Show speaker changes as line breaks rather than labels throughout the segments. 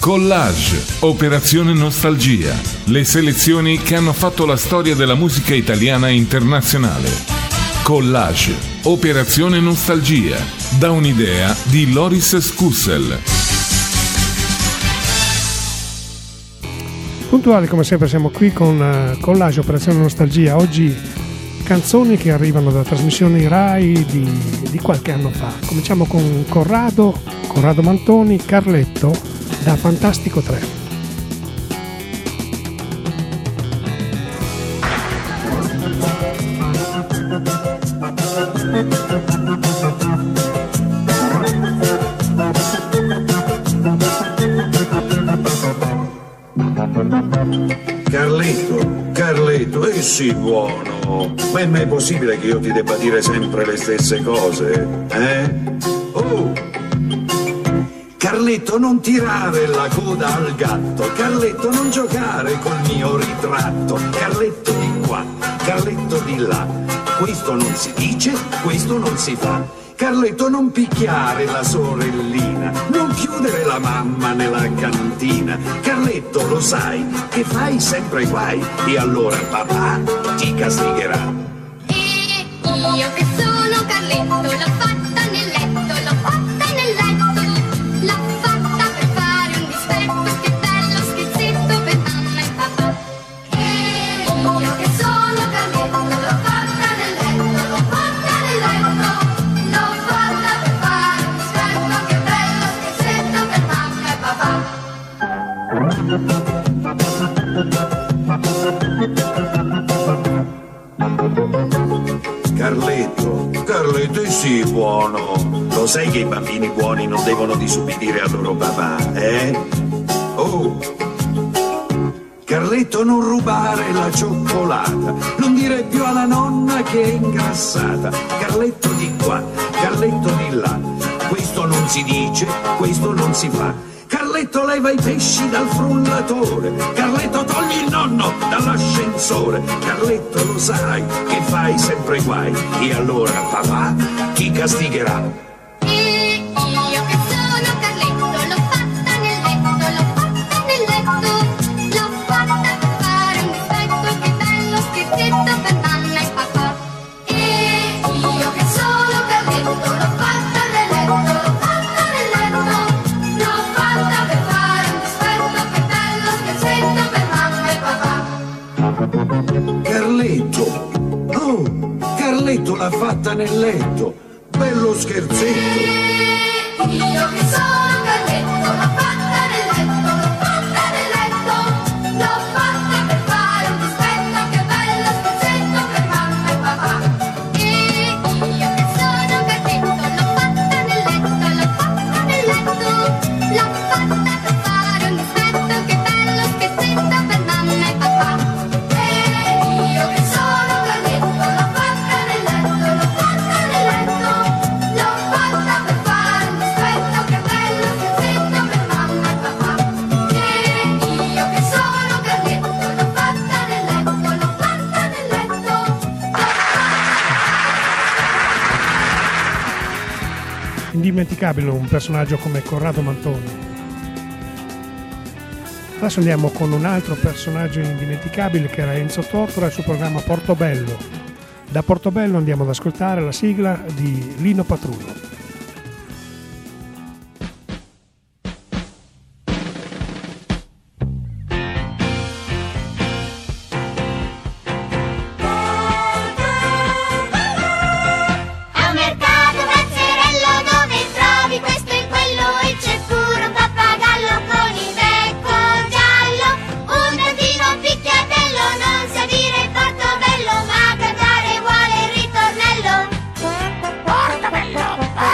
Collage, Operazione Nostalgia, le selezioni che hanno fatto la storia della musica italiana e internazionale. Collage, Operazione Nostalgia, da un'idea di Loris Scussel.
Puntuali come sempre siamo qui con Collage, Operazione Nostalgia. Oggi canzoni che arrivano da trasmissioni Rai di qualche anno fa. Cominciamo con Corrado Mantoni, Carletto, da Fantastico 3.
Carletto, sii buono. Ma è mai possibile che io ti debba dire sempre le stesse cose? Oh! Carletto, non tirare la coda al gatto. Carletto, non giocare col mio ritratto. Carletto di qua, Carletto di là. Questo non si dice, questo non si fa. Carletto, non picchiare la sorellina, non chiudere la mamma nella cantina. Carletto, lo sai che fai sempre guai, e allora papà ti castigherà.
E io che sono Carletto, l'ho fatta nel letto, l'ho fatta nel letto, l'ho fatta per fare un dispetto, che bello schizzetto per mamma e papà. E io che sono Carletto, l'ho fatta nel letto, l'ho fatta nel letto, l'ho fatta per fare un dispetto, che bello schizzetto per mamma e papà.
Carletto, sii buono. Lo sai che i bambini buoni non devono disubbidire al loro papà, Oh! Carletto, non rubare la cioccolata, non dire più alla nonna che è ingrassata. Carletto di qua, Carletto di là. Questo non si dice, questo non si fa. Carletto, leva i pesci dal frullatore. Carletto, togli il nonno dall'ascensore. Carletto, lo sai che fai sempre guai, e allora papà ti castigherà.
E io che sono Carletto, l'ho fatta nel letto, l'ho fatta nel letto, l'ho fatta per fare un dispetto, che bello schizzetto per mamma e papà. E io che sono Carletto, l'ho fatta nel letto, l'ho fatta nel letto, l'ho fatta per fare un dispetto, che bello schizzetto per mamma e papà.
Carletto, oh, Carletto l'ha fatta nel letto. Bello scherzetto.
Io che sono Carletto, l'ho fatta nel letto, l'ho fatta nel letto, l'ho fatta per fare un dispetto, che bello schizzetto per mamma e papà. E io che sono Carletto, l'ho fatta nel letto, l'ho fatta nel letto, l'ho fatta per fare un dispetto, che bello schizzetto per mamma e papà. E io che sono Carletto, l'ho fatta nel letto, l'ho fatta nel letto, l'ho fatta per fare un dispetto, che bello schizzetto per mamma e papà. E io che sono Carletto, l'ho fatta nel letto, l'ho fatta nel letto.
Indimenticabile un personaggio come Corrado Mantoni. Adesso andiamo con un altro personaggio indimenticabile, che era Enzo Tortora e il suo programma Portobello. Da Portobello andiamo ad ascoltare la sigla di Lino Patruno.
È un mercato Mazzarello dove trovi questo e quello, e c'è pure un pappagallo con il becco giallo, un nardino picchiatello, non sa dire Portobello, ma cantare vuole il ritornello. Portobello,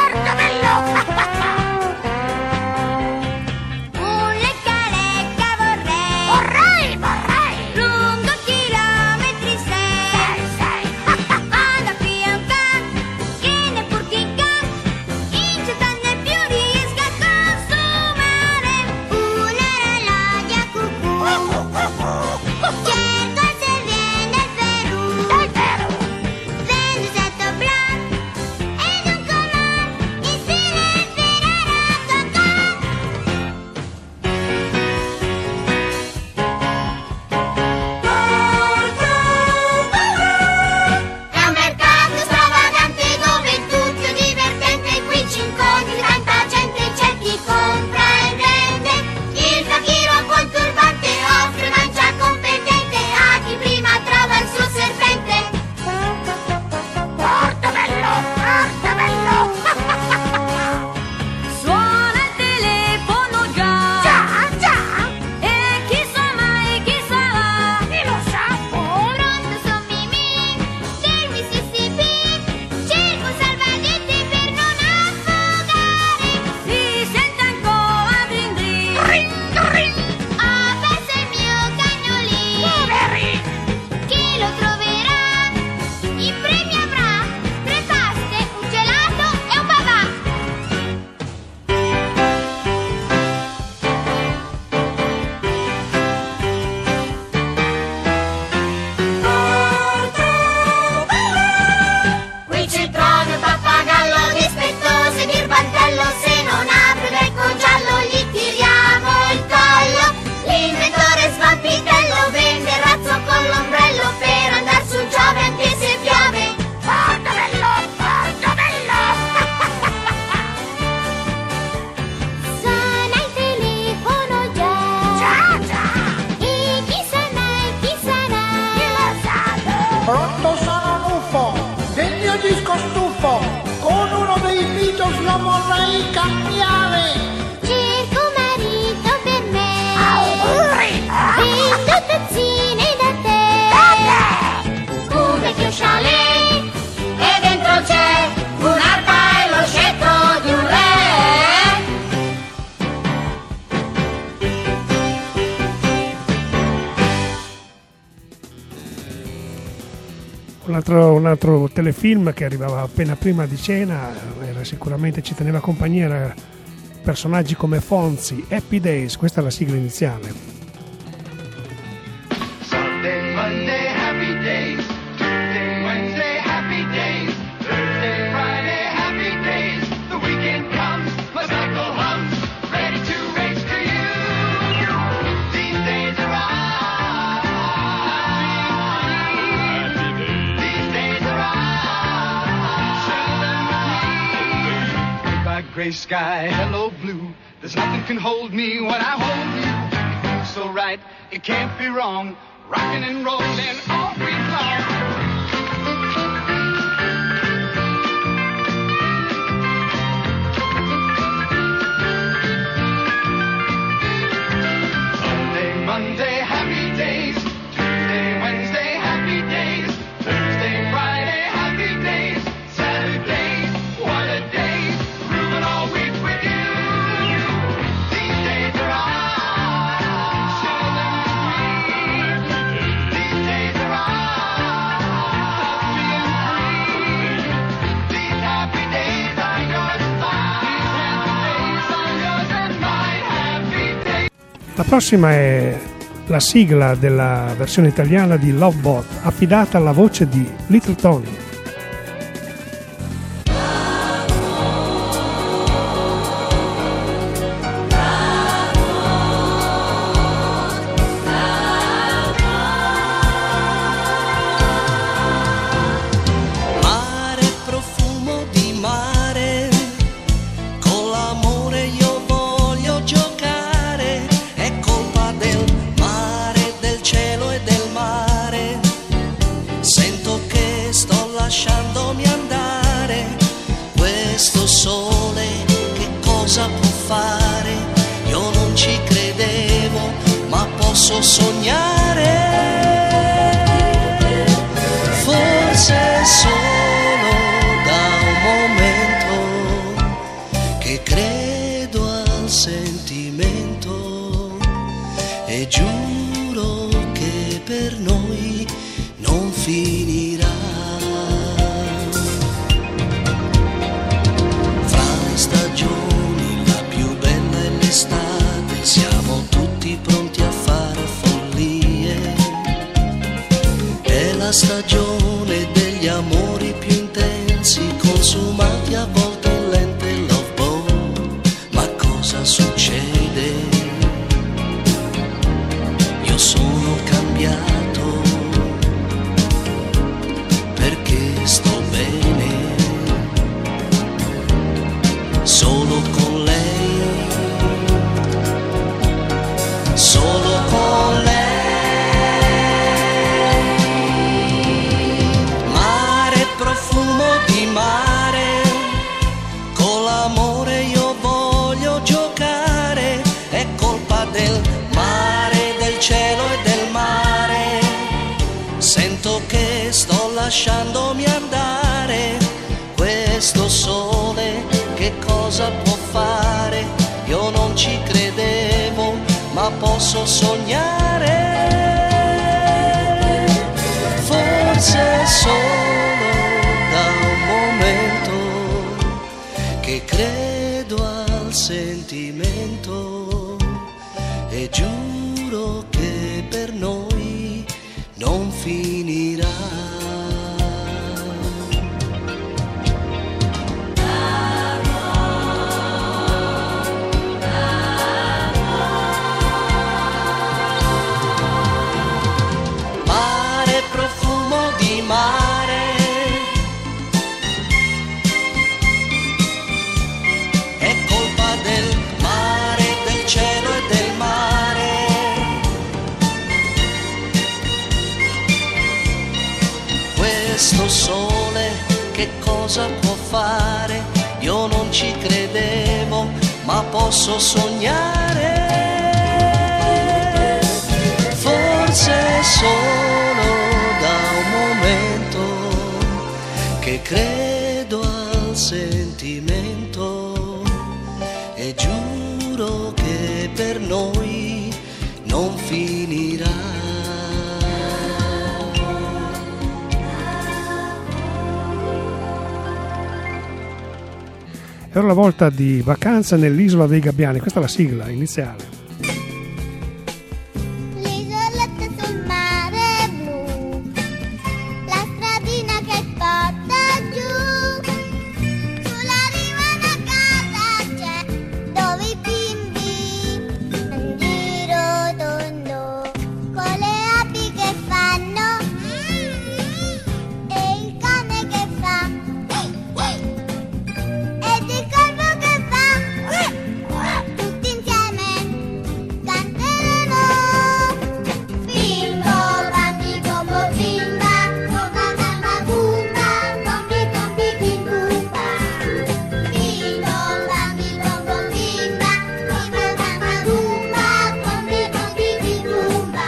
vorrei cambiare.
Cerco un marito per me. Vendo tazzine da te. Un vecchio chalet e dentro c'è un'arpa e lo scettro di un re.
Un altro telefilm che arrivava appena prima di cena, era sicuramente ci teneva compagnia, era personaggi come Fonzi, Happy Days, questa è la sigla iniziale.
Sunday, Monday, happy days. Tuesday, Wednesday, happy days. Thursday, Friday, happy days. The weekend comes, my cycle hums, ready to race to you. These days are These days are Goodbye, gray sky, hello, blue. There's nothing can hold me when I hold you. It feels so right, it can't be wrong. Rocking and rolling all week long. Sunday, Monday, happy days. Tuesday, Wednesday, happy days. Thursday, Friday, happy days. Saturday, what a day. Grooving all week with you. These days are These days are These happy days are yours and mine. These happy days are yours and mine. Happy days.
La prossima è la sigla della versione italiana di Love Boat, affidata alla voce di Little Tony.
Mare, profumo di mare, con l'amore io voglio giocare, è colpa del mare, del cielo e del mare, sento che sto lasciandomi andare, questo sole che cosa può fare, io non ci credevo, ma posso sognare. Forse solo da un momento che credo al sentimento e giuro che per noi non finirà. Fra le stagioni la più bella è l'estate, siamo tutti pronti a fare follie. È la stagione degli amori più intensi, consumati a volte in lente love boat. Ma cosa succede? Io sono cambiato perché sto bene solo con lei, solo con lei. Mare, profumo di mare, con l'amore io voglio giocare, è colpa del mare, del cielo e del mare, sento che sto lasciandomi andare, questo sole che cosa può fare, io non ci credevo, ma posso sognare. Forse solo da un momento che credo al sentimento e giuro che per noi non finirà. Mare, profumo di mare, è colpa del mare, del cielo e del mare, questo sole che cosa può fare, io non ci credevo, posso sognare, forse solo da un momento che credo al sentimento e giuro che per noi non finirà.
È ora la volta di Vacanza nell'isola dei Gabbiani, questa è la sigla iniziale.
L'isoletta sul mare blu, la stradina che porta giù, sulla riva una casa c'è, dove i bimbi in giro tondo, con le api che fanno e il cane che fa. Ed il corvo che fa, tutti insieme canteranno. Bimbo, bambi, bombo, bimba, bomba, mamma, bumba, bombi, bombi, bim, bumba. Bimbo, bambi, bombo, bimba, bomba, mamma, bumba, bombi, bombi, bim, bumba.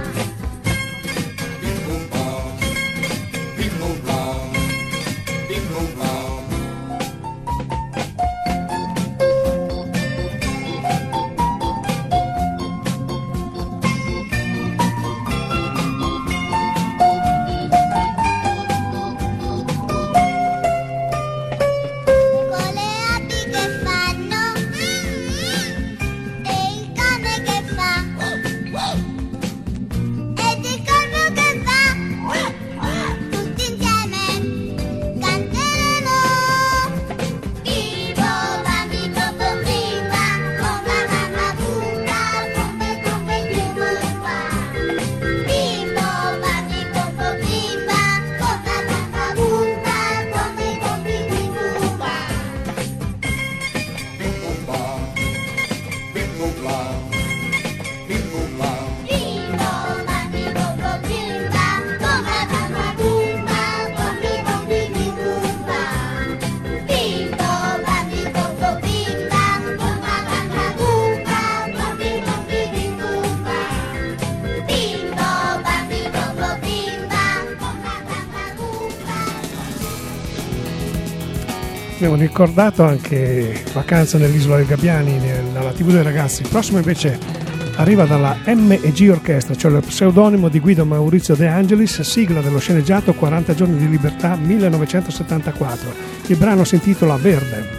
Con le api che fanno e il cane che fa ed il corvo che fa, tutti insieme canteranno. Bimbo, bambi, bombo, bimba, bomba, mamma, bumba, bombe, bombe, bim, bumba. Bimbo, bambi, bombo, bimba, bomba, mamma, bumba, bombe, bombe, bim, bumba. Bimbo, bambi, bombo, bimba, bomba, mamma, bumba, bombi, bombi, bim, bumba. Bimbo, bambi, bombo, bimba, bomba, mamma, bumba, bombi, bombi, bim, bumba. Bimbo, bambi, bombo, bimba, bomba, mamma, bumba.
Abbiamo ricordato anche Vacanza nell'isola dei Gabbiani dalla TV dei ragazzi. Il prossimo invece arriva dalla M&G Orchestra, cioè lo pseudonimo di Guido Maurizio De Angelis, sigla dello sceneggiato 40 giorni di libertà 1974. Il brano si intitola Verde.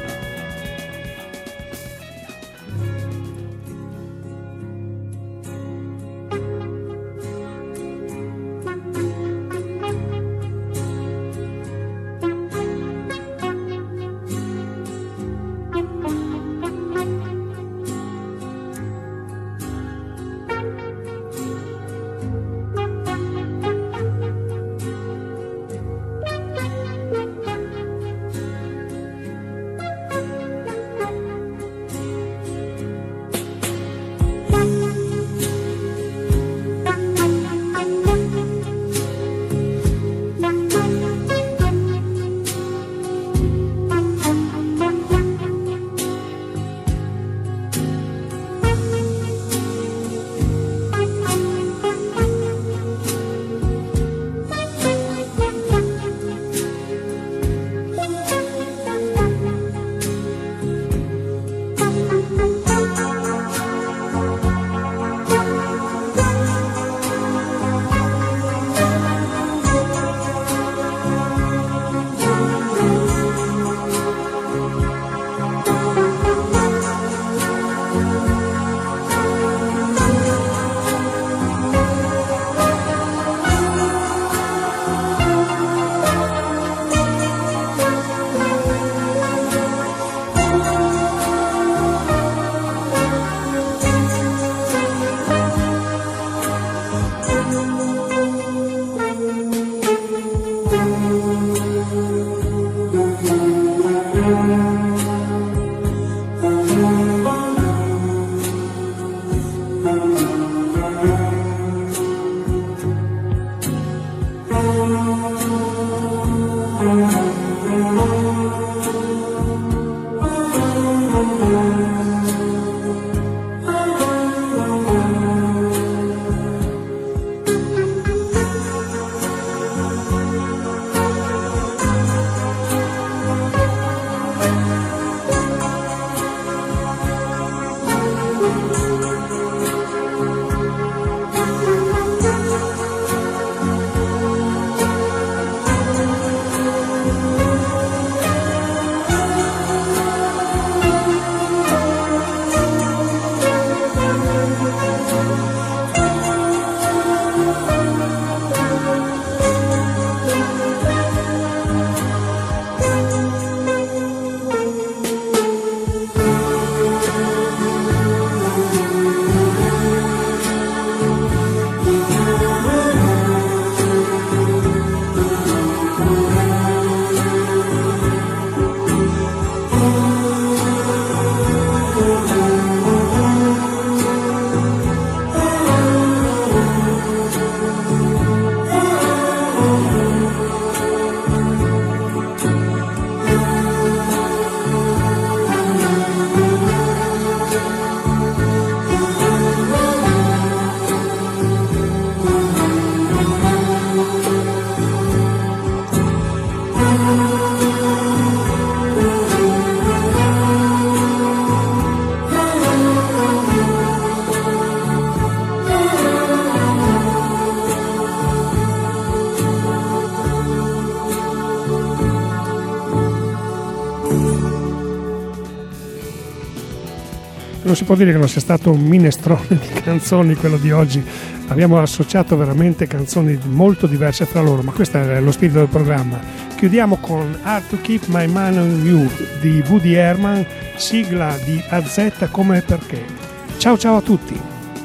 non si può dire che non sia stato un minestrone di canzoni quello di oggi. Abbiamo associato veramente canzoni molto diverse fra loro, ma questo è lo spirito del programma. Chiudiamo con Hard to Keep My Mind on You di Woody Herman, sigla di AZ come e perché. Ciao ciao a tutti.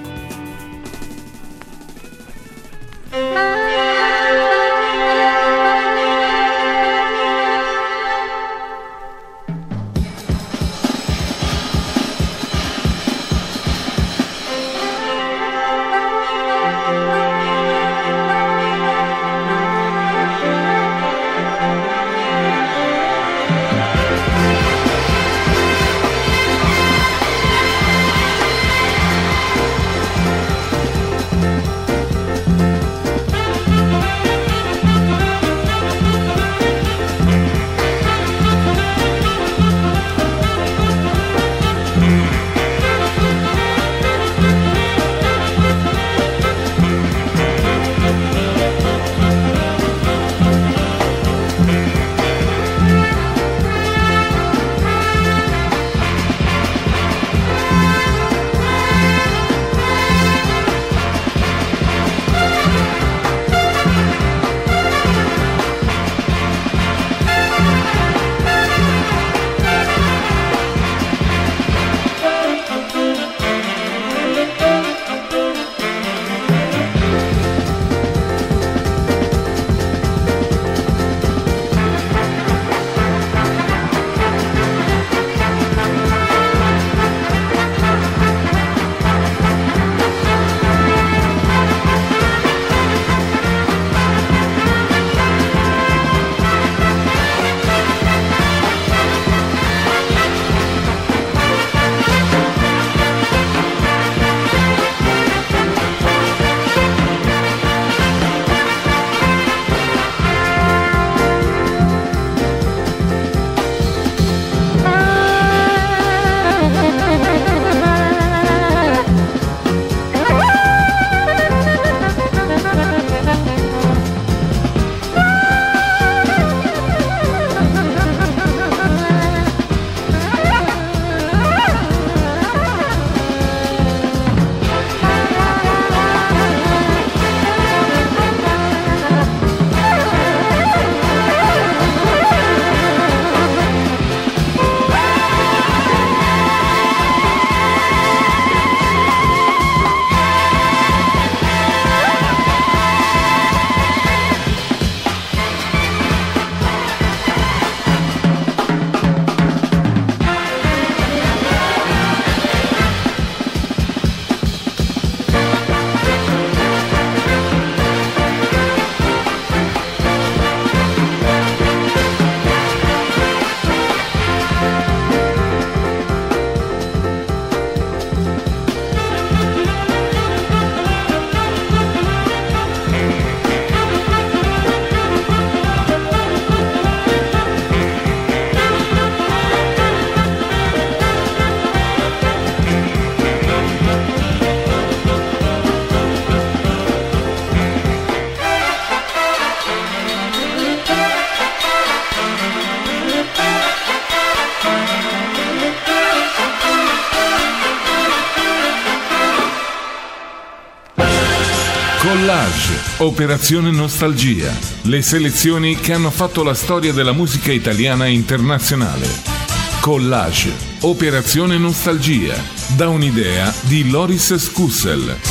Collage, Operazione Nostalgia, le selezioni che hanno fatto la storia della musica italiana e internazionale. Collage, Operazione Nostalgia, da un'idea di Loris Scussel.